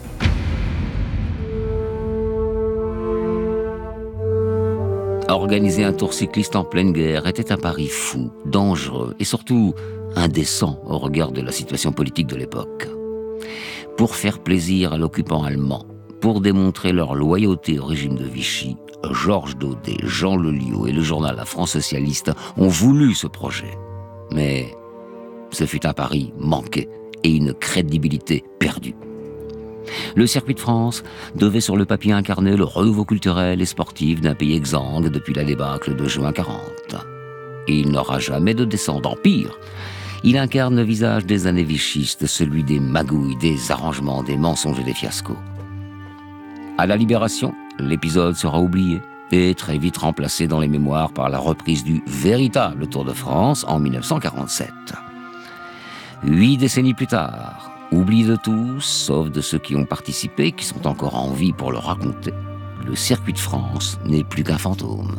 Organiser un tour cycliste en pleine guerre était un pari fou, dangereux et surtout indécent au regard de la situation politique de l'époque. Pour faire plaisir à l'occupant allemand, pour démontrer leur loyauté au régime de Vichy, Georges Daudet, Jean Lelio et le journal La France socialiste ont voulu ce projet. Mais ce fut un pari manqué et une crédibilité perdue. Le circuit de France devait sur le papier incarner le renouveau culturel et sportif d'un pays exsangue depuis la débâcle de juin 40. Et il n'aura jamais de descendant. Pire, il incarne le visage des années vichistes, celui des magouilles, des arrangements, des mensonges et des fiascos. À la Libération, l'épisode sera oublié et très vite remplacé dans les mémoires par la reprise du véritable Tour de France en 1947. 8 décennies plus tard, oublié de tous, sauf de ceux qui ont participé, qui sont encore en vie pour le raconter, le circuit de France n'est plus qu'un fantôme.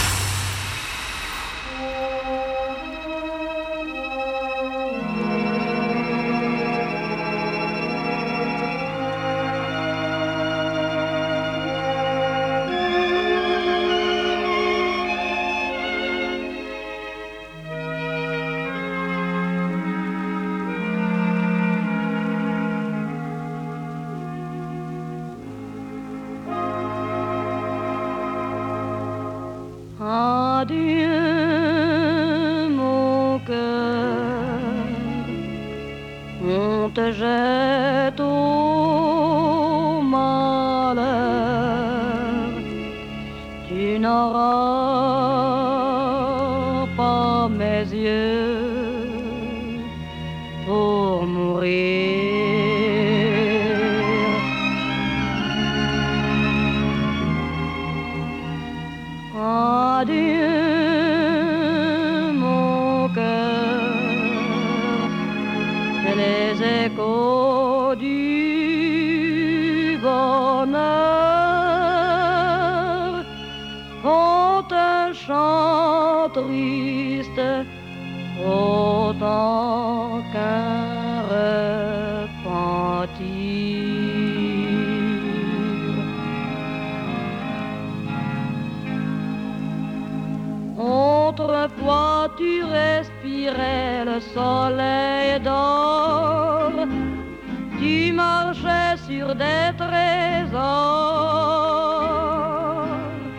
Adieu, mon cœur, on te jette au malheur, tu n'auras pas mes yeux pour mourir. Adieu, mon cœur, les échos du bonheur font un chant triste autant qu'un repentir. Autrefois tu respirais le soleil d'or, tu marchais sur des trésors.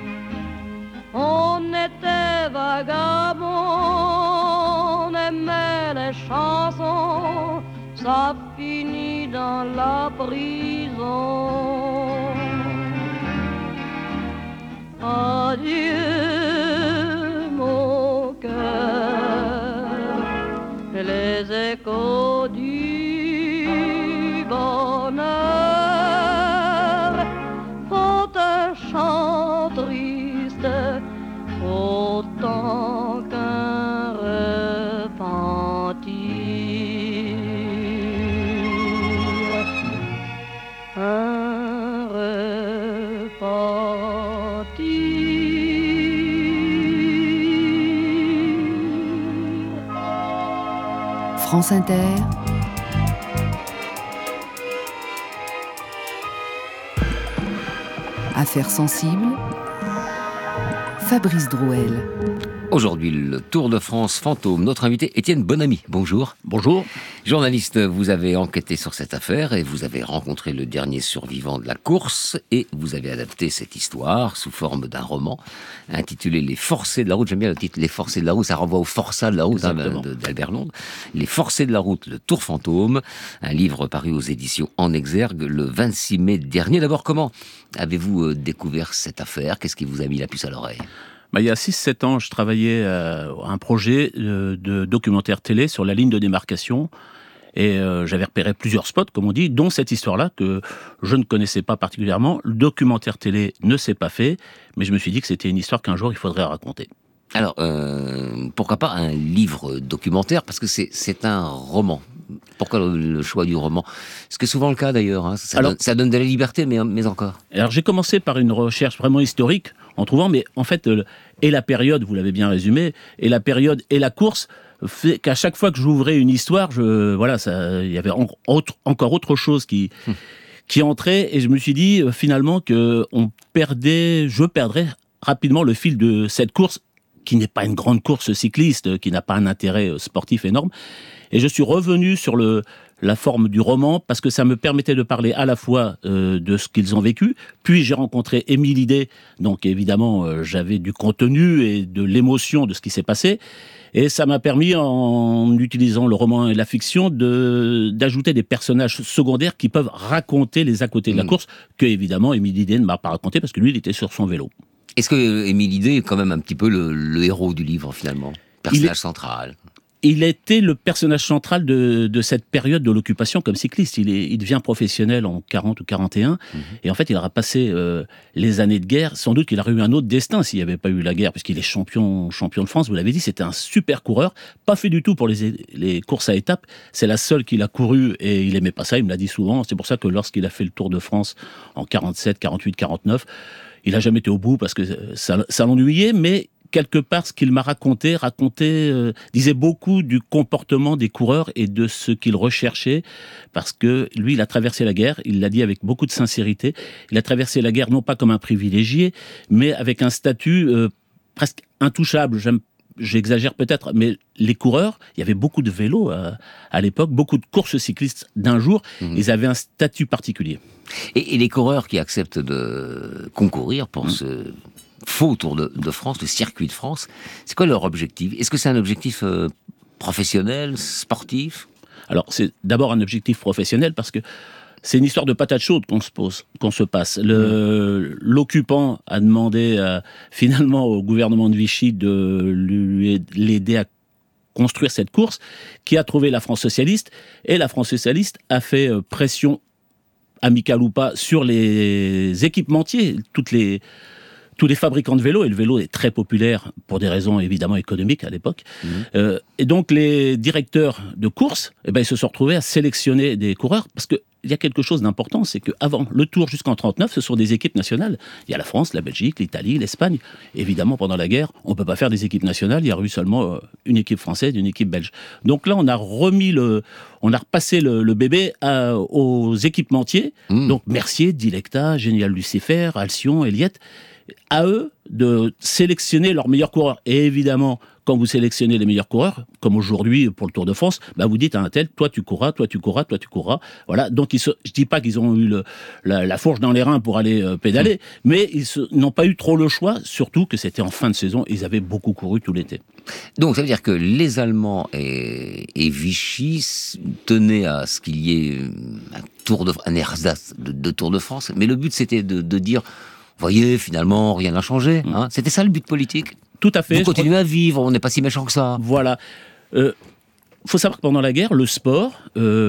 On était vagabonds, on aimait les chansons ça finit dans la prison. Adieu mon cœur, les échos du bonheur font un chant triste autant qu'un repentir. Un repentir. France Inter, Affaires sensibles, Fabrice Drouel. Aujourd'hui, le Tour de France fantôme. Notre invité, Étienne Bonamy. Bonjour. Bonjour. Journaliste, vous avez enquêté sur cette affaire et vous avez rencontré le dernier survivant de la course et vous avez adapté cette histoire sous forme d'un roman intitulé Les Forcés de la route. J'aime bien le titre, Les Forcés de la route. Ça renvoie au forçat de la route d'Albert Londres. Les Forcés de la route, le Tour fantôme. Un livre paru aux éditions En Exergue le 26 mai dernier. D'abord, comment avez-vous découvert cette affaire? Qu'est-ce qui vous a mis la puce à l'oreille? Il y a 6-7 ans, je travaillais à un projet de documentaire télé sur la ligne de démarcation et j'avais repéré plusieurs spots, comme on dit, dont cette histoire-là que je ne connaissais pas particulièrement. Le documentaire télé ne s'est pas fait, mais je me suis dit que c'était une histoire qu'un jour il faudrait raconter. Alors, pourquoi pas un livre documentaire? Parce que c'est un roman. Pourquoi le choix du roman? Ce qui est souvent le cas d'ailleurs. Hein. Ça donne de la liberté, mais encore. Alors j'ai commencé par une recherche vraiment historique, en trouvant, mais en fait, et la période, vous l'avez bien résumé, et la période et la course, fait qu'à chaque fois que j'ouvrais une histoire, il y avait encore autre chose qui entrait, et je me suis dit finalement que je perdrais rapidement le fil de cette course, qui n'est pas une grande course cycliste, qui n'a pas un intérêt sportif énorme. Et je suis revenu sur la forme du roman parce que ça me permettait de parler à la fois de ce qu'ils ont vécu, puis j'ai rencontré Émile Idé, donc évidemment j'avais du contenu et de l'émotion de ce qui s'est passé, et ça m'a permis, en utilisant le roman et la fiction, d'ajouter des personnages secondaires qui peuvent raconter les à côté de la course, que évidemment Émile Idé ne m'a pas raconté parce que lui il était sur son vélo. Est-ce que Émile Idé est quand même un petit peu le héros du livre finalement? Personnage central. Il était le personnage central de cette période de l'occupation comme cycliste. Il devient professionnel en 40 ou 41. Et en fait, il aura passé les années de guerre. Sans doute qu'il aurait eu un autre destin s'il n'y avait pas eu la guerre, puisqu'il est champion de France. Vous l'avez dit, c'était un super coureur. Pas fait du tout pour les courses à étapes. C'est la seule qu'il a couru et il aimait pas ça. Il me l'a dit souvent. C'est pour ça que lorsqu'il a fait le Tour de France en 47, 48, 49, il a jamais été au bout parce que ça l'ennuyait, mais quelque part, ce qu'il m'a raconté disait beaucoup du comportement des coureurs et de ce qu'ils recherchaient, parce que lui, il a traversé la guerre, il l'a dit avec beaucoup de sincérité, il a traversé la guerre non pas comme un privilégié, mais avec un statut presque intouchable. J'exagère peut-être, mais les coureurs, il y avait beaucoup de vélos à l'époque, beaucoup de courses cyclistes d'un jour, ils avaient un statut particulier. Et les coureurs qui acceptent de concourir pour ce faux Tour de France, le circuit de France, c'est quoi leur objectif? Est-ce que c'est un objectif professionnel, sportif? Alors, c'est d'abord un objectif professionnel parce que c'est une histoire de patate chaude qu'on se passe. L'occupant a demandé finalement au gouvernement de Vichy de l'aider à construire cette course, qui a trouvé la France socialiste, et la France socialiste a fait pression, amicale ou pas, sur les équipementiers, tous les fabricants de vélos, et le vélo est très populaire pour des raisons évidemment économiques à l'époque. Et donc les directeurs de course, ils se sont retrouvés à sélectionner des coureurs, parce qu'il y a quelque chose d'important, c'est qu'avant le Tour jusqu'en 39, ce sont des équipes nationales. Il y a la France, la Belgique, l'Italie, l'Espagne. Évidemment, pendant la guerre, on ne peut pas faire des équipes nationales, il y a eu seulement une équipe française, une équipe belge. Donc là, on a repassé le bébé aux équipementiers, donc Mercier, Dilecta, Génial Lucifer, Alcyon, Elliott, à eux de sélectionner leurs meilleurs coureurs. Et évidemment, quand vous sélectionnez les meilleurs coureurs, comme aujourd'hui pour le Tour de France, vous dites à un tel, toi tu courras. Voilà. Donc je dis pas qu'ils ont eu la fourche dans les reins pour aller pédaler, mais ils n'ont pas eu trop le choix, surtout que c'était en fin de saison, ils avaient beaucoup couru tout l'été. Donc ça veut dire que les Allemands et Vichy tenaient à ce qu'il y ait un ersatz de Tour de France, mais le but c'était de dire, voyez, finalement rien n'a changé. Hein. C'était ça le but politique. Tout à fait. Vous continuez à vivre, on n'est pas si méchant que ça. Voilà. Faut savoir que pendant la guerre, le sport,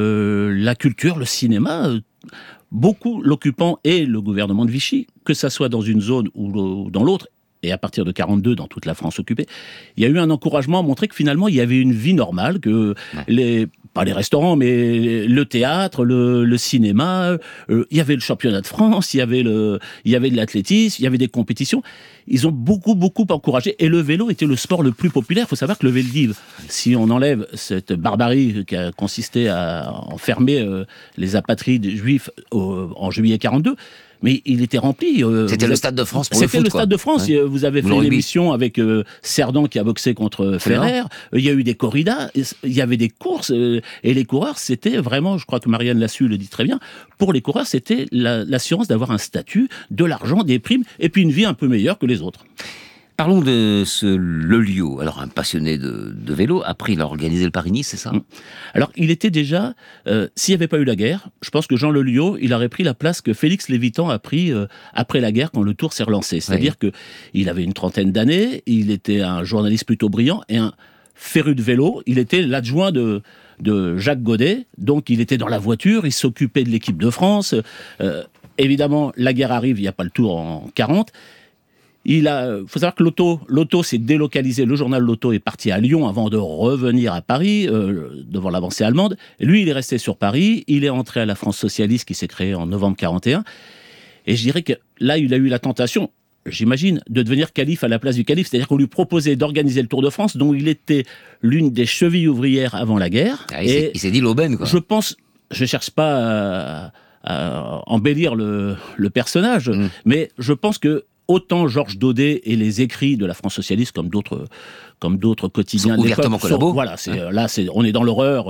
la culture, le cinéma, beaucoup l'occupant et le gouvernement de Vichy, que ça soit dans une zone ou dans l'autre, et à partir de 42 dans toute la France occupée, il y a eu un encouragement à montrer que finalement il y avait une vie normale, que pas les restaurants, mais le théâtre, le cinéma, il y avait le championnat de France, il y avait de l'athlétisme, il y avait des compétitions. Ils ont beaucoup encouragé, et le vélo était le sport le plus populaire. Il faut savoir que le Veldiv, si on enlève cette barbarie qui a consisté à enfermer les apatrides juifs en juillet 42, mais il était rempli. C'était le Stade de France pour le foot. C'était le Stade de France. Ouais. Vous avez fait une émission avec Cerdan qui a boxé contre Ferrer. Il y a eu des corridas, il y avait des courses. Et les coureurs, c'était vraiment, je crois que Marianne Lassus le dit très bien, pour les coureurs, c'était l'assurance d'avoir un statut, de l'argent, des primes, et puis une vie un peu meilleure que les autres. Parlons de Lelio. Alors, un passionné de vélo, après il a organisé le Paris-Nice, c'est ça ? Alors, il était déjà, s'il n'y avait pas eu la guerre, je pense que Jean Lelio, il aurait pris la place que Félix Lévitan a pris après la guerre, quand le Tour s'est relancé. C'est-à-dire qu'il avait une trentaine d'années, il était un journaliste plutôt brillant et un féru de vélo. Il était l'adjoint de Jacques Godet, donc il était dans la voiture, il s'occupait de l'équipe de France. Évidemment, la guerre arrive, il n'y a pas le Tour en 40. Il faut savoir que l'Auto s'est délocalisé. Le journal L'Auto est parti à Lyon avant de revenir à Paris, devant l'avancée allemande. Lui, il est resté sur Paris. Il est entré à la France socialiste qui s'est créée en novembre 41. Et je dirais que là, il a eu la tentation, j'imagine, de devenir calife à la place du calife. C'est-à-dire qu'on lui proposait d'organiser le Tour de France, dont il était l'une des chevilles ouvrières avant la guerre. Il s'est dit l'aubaine, quoi. Je pense, je cherche pas à embellir le personnage, mais je pense que autant Georges Daudet et les écrits de la France socialiste, comme d'autres quotidiens de l'époque, ouvertement collabos. Voilà, on est dans l'horreur,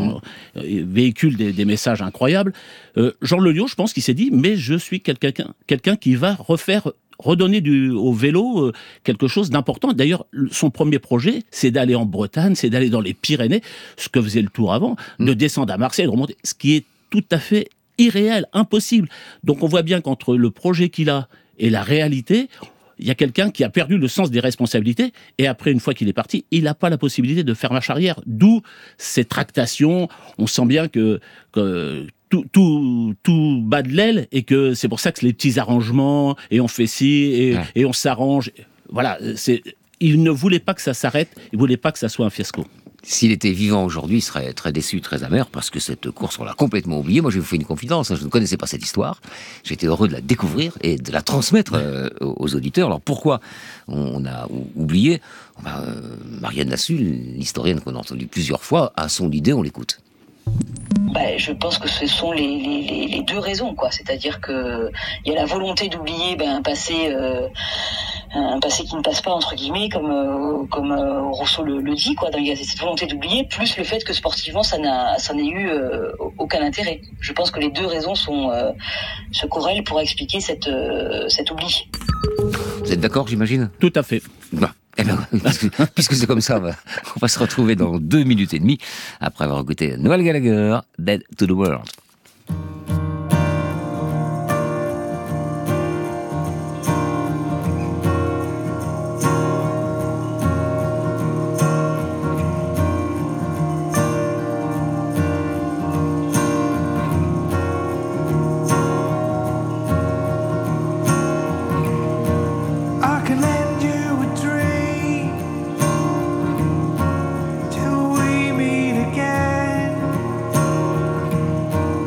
véhicule des messages incroyables. Jean Lelio, je pense qu'il s'est dit, mais je suis quelqu'un qui va redonner au vélo quelque chose d'important. D'ailleurs, son premier projet, c'est d'aller en Bretagne, c'est d'aller dans les Pyrénées, ce que faisait le Tour avant, de descendre à Marseille, de remonter, ce qui est tout à fait irréel, impossible. Donc on voit bien qu'entre le projet qu'il a et la réalité, il y a quelqu'un qui a perdu le sens des responsabilités, et après, une fois qu'il est parti, il n'a pas la possibilité de faire marche arrière. D'où ces tractations. On sent bien que tout bat de l'aile, et que c'est pour ça que les petits arrangements, et on fait ci, et on s'arrange. Voilà, il ne voulait pas que ça s'arrête, il ne voulait pas que ça soit un fiasco. S'il était vivant aujourd'hui, il serait très déçu, très amer, parce que cette course, on l'a complètement oubliée. Moi, je vais vous faire une confidence, je ne connaissais pas cette histoire. J'étais heureux de la découvrir et de la transmettre aux auditeurs. Alors, pourquoi on a oublié Marianne Lassus, l'historienne qu'on a entendue plusieurs fois, a son idée, on l'écoute. Je pense que ce sont les deux raisons, quoi. C'est-à-dire que il y a la volonté d'oublier un passé qui ne passe pas, entre guillemets, comme Rousseau le dit, quoi. Il y a cette volonté d'oublier, plus le fait que sportivement ça n'ait eu aucun intérêt. Je pense que les deux raisons se corrèlent pour expliquer cet oubli. Vous êtes d'accord, j'imagine ? Tout à fait. Puisque c'est comme ça, on va se retrouver dans 2 minutes et demie, après avoir écouté Noel Gallagher, Dead to the World. Till we meet again.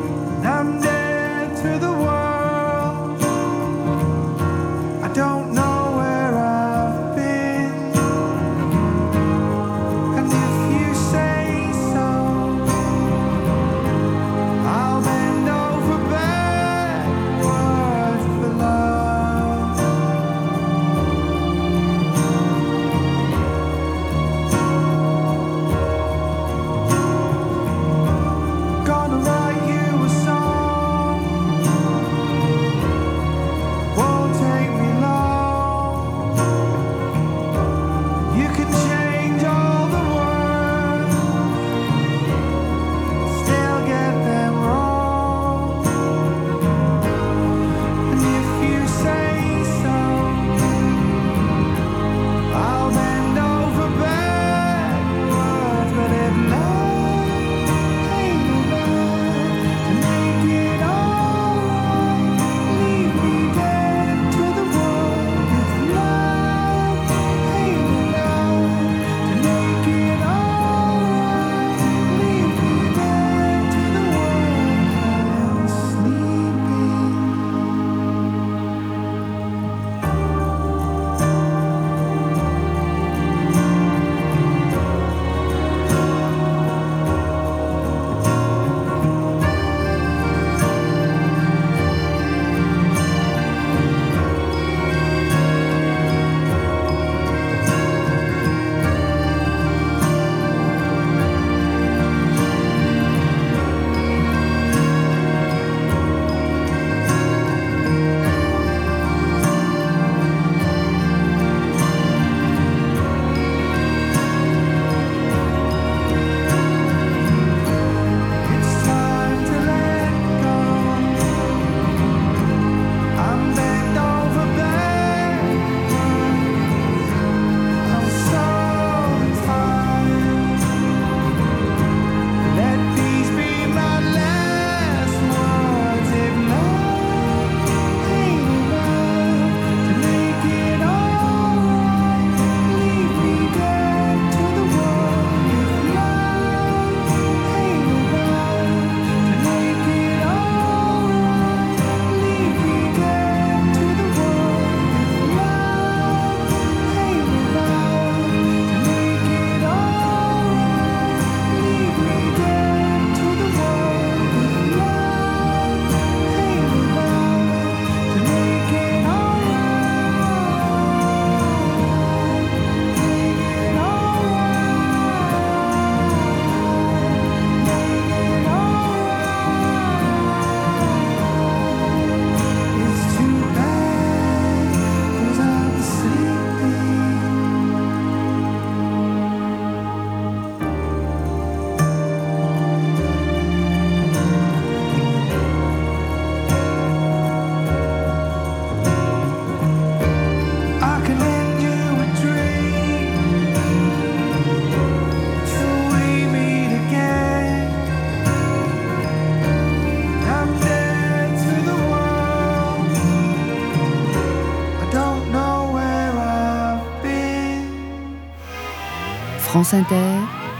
France Inter.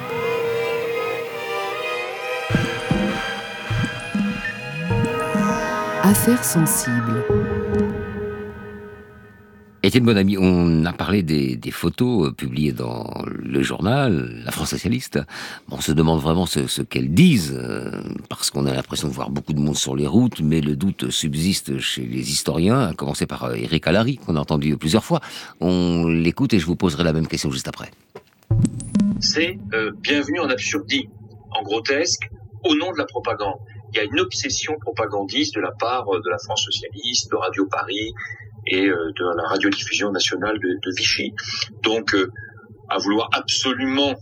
Affaires sensibles. Étienne Bonamy, on a parlé des photos publiées dans le journal, La France socialiste. Bon, on se demande vraiment ce qu'elles disent, parce qu'on a l'impression de voir beaucoup de monde sur les routes, mais le doute subsiste chez les historiens, à commencer par Éric Alary, qu'on a entendu plusieurs fois. On l'écoute et je vous poserai la même question juste après. C'est bienvenue en absurdie, en grotesque, au nom de la propagande. Il y a une obsession propagandiste de la part de la France socialiste, de Radio Paris, et de la radiodiffusion nationale de Vichy. Donc, à vouloir absolument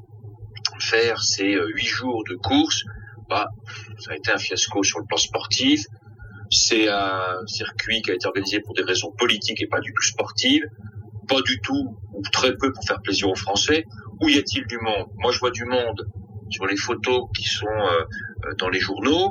faire ces 8 jours de course, ça a été un fiasco sur le plan sportif. C'est un circuit qui a été organisé pour des raisons politiques et pas du tout sportives. Pas du tout, ou très peu pour faire plaisir aux Français. Où y a-t-il du monde? Moi, je vois du monde sur les photos qui sont dans les journaux.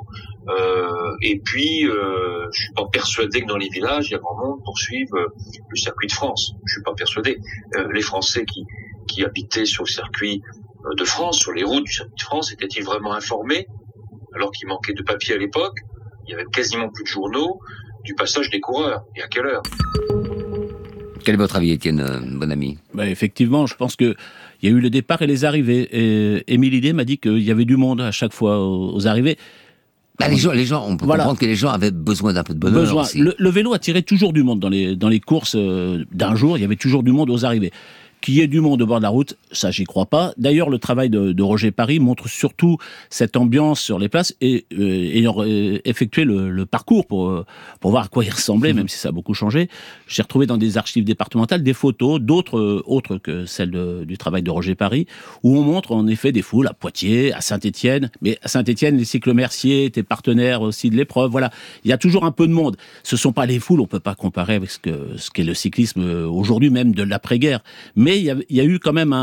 Et puis, je suis pas persuadé que dans les villages, il y a grand monde pour suivre le circuit de France. Je suis pas persuadé. Les Français qui habitaient sur le circuit de France, sur les routes du circuit de France, étaient-ils vraiment informés? Alors qu'il manquait de papier à l'époque, il y avait quasiment plus de journaux du passage des coureurs. Et à quelle heure? Quel est votre avis, Étienne Bonamy? Effectivement, je pense qu'il y a eu le départ et les arrivées. Et Émile Idé m'a dit qu'il y avait du monde à chaque fois aux arrivées. Les gens, on peut comprendre que les gens avaient besoin d'un peu de bonheur aussi. Le vélo attirait toujours du monde dans les courses d'un jour. Il y avait toujours du monde aux arrivées. Qu'il y ait du monde au bord de la route, ça j'y crois pas. D'ailleurs, le travail de Roger Paris montre surtout cette ambiance sur les places et ayant effectué le parcours pour voir à quoi il ressemblait, même si ça a beaucoup changé. J'ai retrouvé dans des archives départementales des photos autres que celles du travail de Roger Paris, où on montre en effet des foules à Poitiers, à Saint-Étienne. Mais à Saint-Étienne, les cycles Mercier étaient partenaires aussi de l'épreuve. Voilà, il y a toujours un peu de monde. Ce sont pas les foules, on peut pas comparer avec ce qu'est le cyclisme aujourd'hui, même de l'après-guerre. Mais il y a eu quand même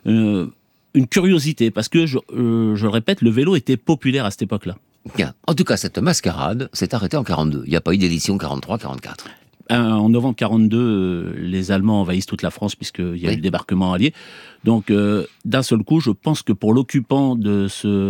une curiosité, parce que, je le répète, le vélo était populaire à cette époque-là. Bien. En tout cas, cette mascarade s'est arrêtée en 42. Il n'y a pas eu d'édition 43-44. En novembre 42, les Allemands envahissent toute la France, puisqu'il y a eu le débarquement allié. Donc, d'un seul coup, je pense que pour l'occupant de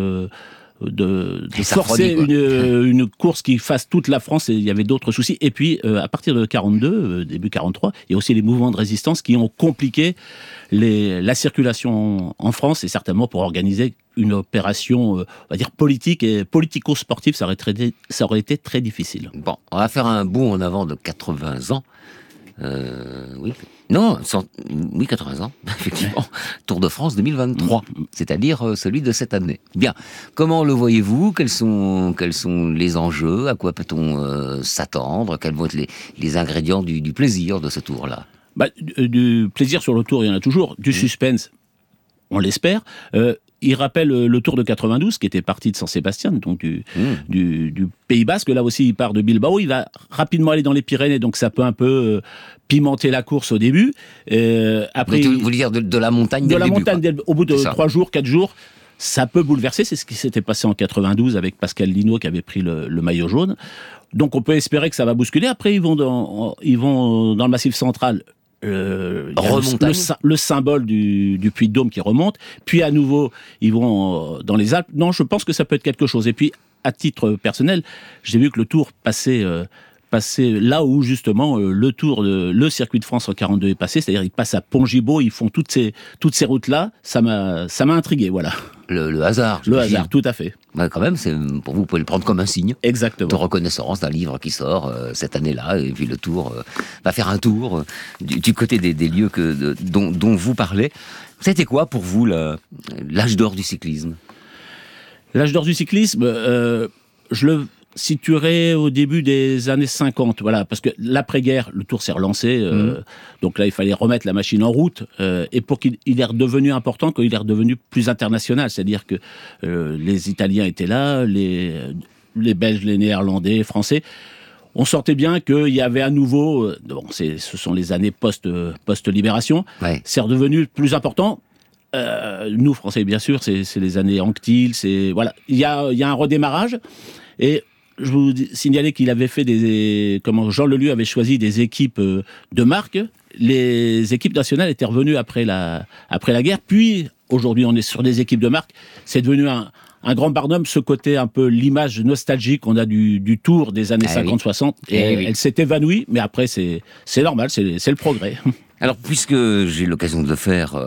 forcer une course qui fasse toute la France, il y avait d'autres soucis. Et puis, à partir de 42, début 43, il y a aussi les mouvements de résistance qui ont compliqué la circulation en France, et certainement pour organiser une opération, on va dire, politique et politico-sportive, ça aurait été très difficile. Bon, on va faire un bond en avant de 80 ans. Oui. Non, oui, 80 ans, effectivement. Tour de France 2023, c'est-à-dire celui de cette année. Bien. Comment le voyez-vous? Quels sont les enjeux? À quoi peut-on s'attendre? Quels vont être les ingrédients du plaisir de ce tour-là? Du plaisir sur le tour, il y en a toujours. Du suspense, on l'espère. Il rappelle le Tour de 92, qui était parti de Saint-Sébastien, donc du Pays Basque. Là aussi, il part de Bilbao. Il va rapidement aller dans les Pyrénées, donc ça peut un peu pimenter la course au début. Après, vous voulez dire de la montagne dès le début, au bout de 3 jours, 4 jours, ça peut bouleverser. C'est ce qui s'était passé en 92 avec Pascal Lino, qui avait pris le maillot jaune. Donc on peut espérer que ça va bousculer. Après, ils vont dans le Massif central. Le symbole du Puy-de-Dôme qui remonte, puis à nouveau ils vont dans les Alpes. Non, je pense que ça peut être quelque chose. Et puis à titre personnel, j'ai vu que le Tour passait là où justement le circuit de France en 42 est passé, c'est-à-dire ils passent à Pont-Gibaud, ils font toutes ces routes là. Ça m'a intrigué, voilà. Le hasard. Le hasard, tout à fait. Quand même, pour vous pouvez le prendre comme un signe. Exactement. De reconnaissance d'un livre qui sort cette année-là, et puis le Tour va faire un tour du côté des lieux dont vous parlez. C'était quoi pour vous l'âge d'or du cyclisme? L'âge d'or du cyclisme, je le situerait au début des années 50, voilà, parce que l'après-guerre, le Tour s'est relancé, donc là il fallait remettre la machine en route, et pour qu'il est redevenu important, qu'il est redevenu plus international, c'est-à-dire que les Italiens étaient là, les Belges, les Néerlandais, les Français. On sentait bien qu'il y avait à nouveau, ce sont les années post-libération, c'est redevenu plus important. Nous, Français, bien sûr, c'est les années Anquetil, voilà, il y a un redémarrage, et je vous signalais qu'il avait fait Jean Lelieu avait choisi des équipes de marque, les équipes nationales étaient revenues après la guerre. Puis, aujourd'hui, on est sur des équipes de marque. C'est devenu un grand barnum, ce côté un peu l'image nostalgique qu'on a du Tour des années 50-60. Et elle s'est évanouie, mais après, c'est normal, c'est le progrès. Alors, puisque j'ai l'occasion de le faire,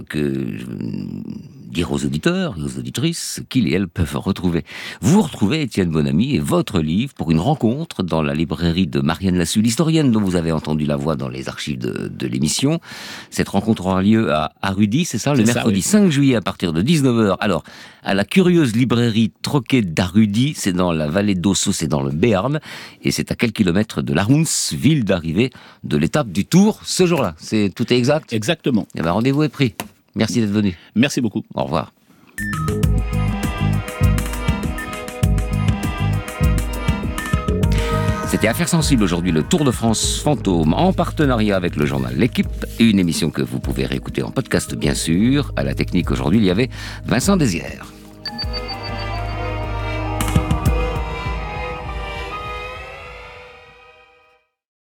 dire aux auditeurs et aux auditrices qu'ils et elles peuvent retrouver. Vous retrouvez Étienne Bonamy et votre livre pour une rencontre dans la librairie de Marianne Lassus, l'historienne dont vous avez entendu la voix dans les archives de l'émission. Cette rencontre aura lieu à Rudy, c'est ça, le mercredi 5 juillet à partir de 19h. Alors, à la curieuse librairie Troquet d'Arudy, c'est dans la vallée d'Ossau, c'est dans le Béarn, et c'est à quelques kilomètres de Larouns, ville d'arrivée de l'étape du Tour ce jour-là. Tout est exact ? Exactement. Eh ben, rendez-vous est pris. Merci d'être venu. Merci beaucoup. Au revoir. C'était Affaires sensibles aujourd'hui, le Tour de France fantôme en partenariat avec le journal L'Équipe, une émission que vous pouvez réécouter en podcast bien sûr. À la technique aujourd'hui, il y avait Vincent Désières.